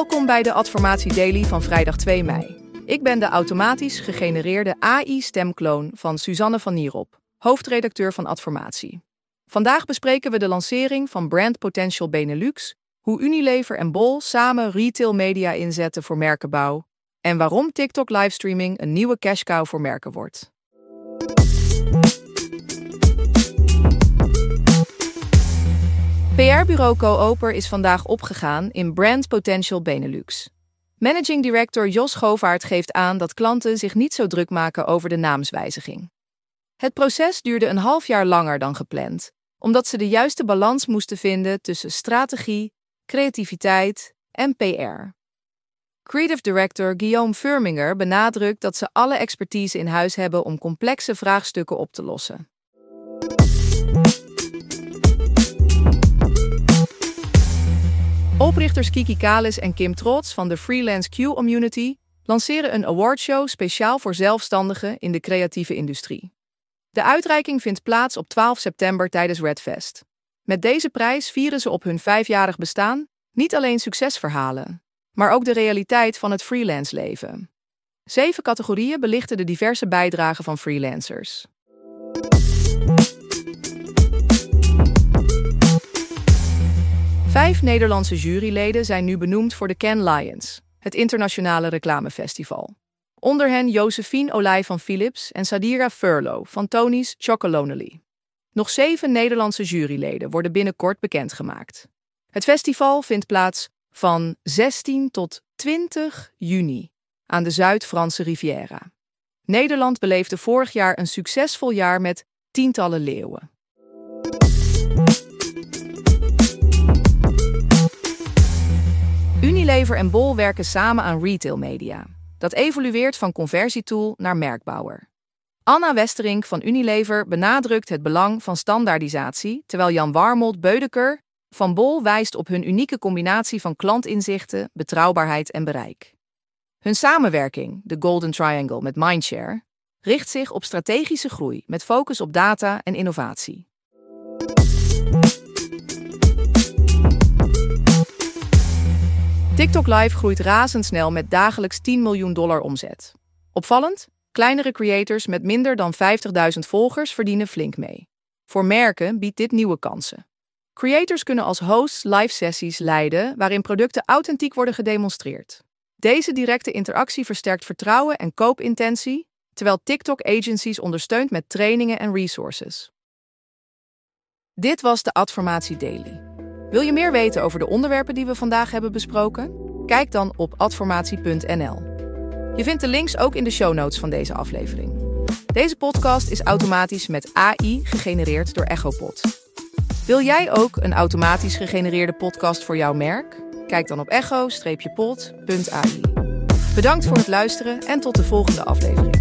Welkom bij de Adformatie Daily van vrijdag 2 mei. Ik ben de automatisch gegenereerde AI-stemkloon van Suzanne van Nierop, hoofdredacteur van Adformatie. Vandaag bespreken we de lancering van Brand Potential Benelux, hoe Unilever en Bol samen retailmedia inzetten voor merkenbouw en waarom TikTok-livestreaming een nieuwe cash cow voor merken wordt. PR-bureau Cooper is vandaag opgegaan in Brand Potential Benelux. Managing Director Jos Govaert geeft aan dat klanten zich niet zo druk maken over de naamswijziging. Het proces duurde een half jaar langer dan gepland, omdat ze de juiste balans moesten vinden tussen strategie, creativiteit en PR. Creative Director Guillaume Furminger benadrukt dat ze alle expertise in huis hebben om complexe vraagstukken op te lossen. Oprichters Kiki Kalis en Kim Trots van de Freelance Q-Community lanceren een awardshow speciaal voor zelfstandigen in de creatieve industrie. De uitreiking vindt plaats op 12 september tijdens Redfest. Met deze prijs vieren ze op hun 5-jarig bestaan niet alleen succesverhalen, maar ook de realiteit van het freelance leven. 7 categorieën belichten de diverse bijdragen van freelancers. Vijf Nederlandse juryleden zijn nu benoemd voor de Cannes Lions, het internationale reclamefestival. Onder hen Josephine Olij van Philips en Sadira Furlow van Tony's Chocolonely. Nog 7 Nederlandse juryleden worden binnenkort bekendgemaakt. Het festival vindt plaats van 16 tot 20 juni aan de Zuid-Franse Riviera. Nederland beleefde vorig jaar een succesvol jaar met tientallen leeuwen. Unilever en Bol werken samen aan retailmedia. Dat evolueert van conversietool naar merkbouwer. Anna Westerink van Unilever benadrukt het belang van standaardisatie, terwijl Jan Warmold Beudeker van Bol wijst op hun unieke combinatie van klantinzichten, betrouwbaarheid en bereik. Hun samenwerking, de Golden Triangle met Mindshare, richt zich op strategische groei met focus op data en innovatie. TikTok Live groeit razendsnel met dagelijks $10 miljoen omzet. Opvallend, kleinere creators met minder dan 50.000 volgers verdienen flink mee. Voor merken biedt dit nieuwe kansen. Creators kunnen als hosts live sessies leiden waarin producten authentiek worden gedemonstreerd. Deze directe interactie versterkt vertrouwen en koopintentie, terwijl TikTok agencies ondersteunt met trainingen en resources. Dit was de Adformatie Daily. Wil je meer weten over de onderwerpen die we vandaag hebben besproken? Kijk dan op adformatie.nl. Je vindt de links ook in de show notes van deze aflevering. Deze podcast is automatisch met AI gegenereerd door Echopod. Wil jij ook een automatisch gegenereerde podcast voor jouw merk? Kijk dan op echo-pod.ai. Bedankt voor het luisteren en tot de volgende aflevering.